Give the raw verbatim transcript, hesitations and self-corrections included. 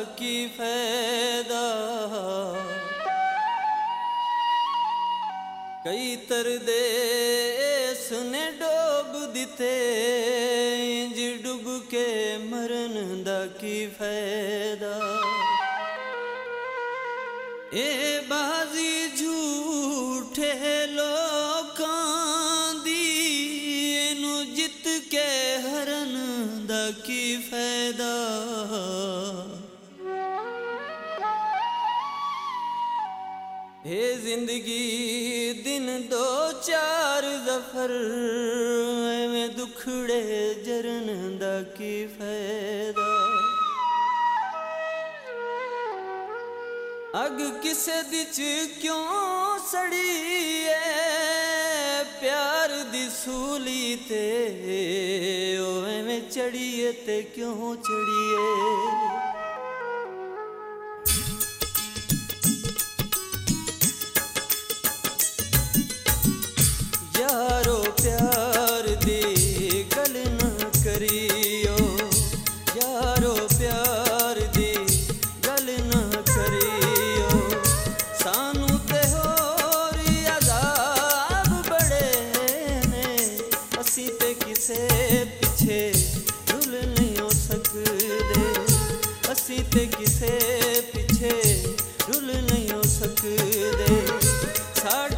की फायदा कई तरदेस ने डोब दिते इंज डुब के मरन दा की फायदा ए बाजी झूठे लोकां दी इनू जित के हरन दा की फायदा हे जिंदगी दिन दो चार जफर में दुखड़े जरन दा की फायदा अग किसे दिच क्यों सड़ी है प्यार दी सूली ते ओए में चढ़िए ते क्यों चढ़िए यारो प्यार दी गल न करियो यारो प्यार दी गल न करियो सानू ते होर अज़ाब बड़े ने असी ते किसे पिछे रुल नहीं हो सकदे असी ते किसे पिछे रुल नहीं हो सकदे साढ़े